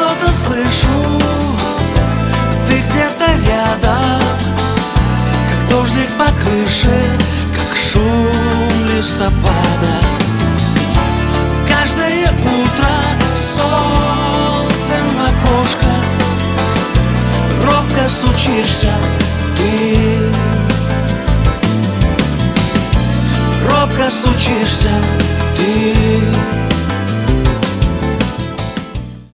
что-то слышу, ты где-то рядом, как дождик по крыше, как шум листопада. Каждое утро солнцем в окошко робко стучишься ты, робко стучишься ты.